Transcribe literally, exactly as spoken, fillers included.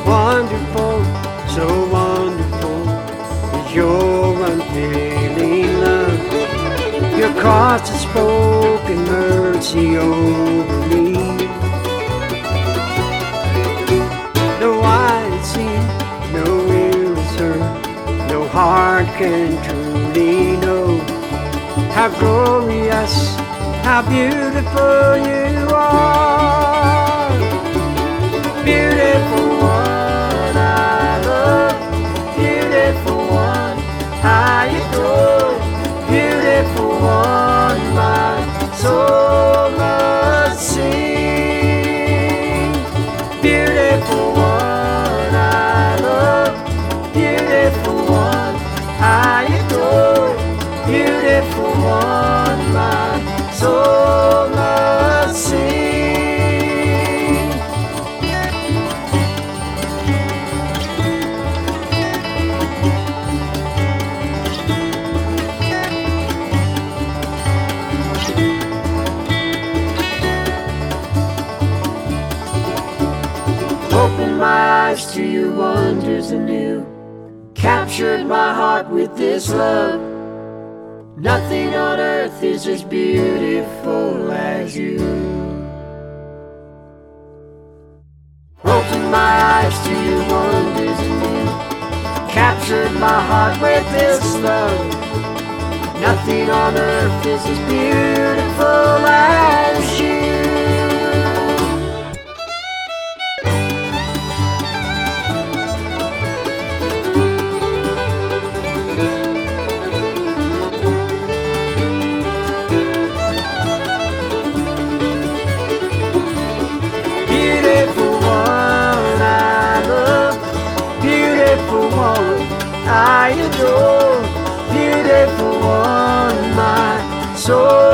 Wonderful, so wonderful is your unfailing love. Your cross has spoken mercy over me. No eye has seen, no ear has heard, no heart can truly know how glorious, how beautiful you are. Beautiful one I love, beautiful one I adore, beautiful one my soul must sing. Beautiful one I love, beautiful one I adore, beautiful one my soul must sing. Opened my eyes to your wonders anew, captured my heart with this love. Nothing on earth is as beautiful as you. Opened my eyes to your wonders anew, captured my heart with this love. Nothing on earth is as beautiful as you. I adore, beautiful one, my soul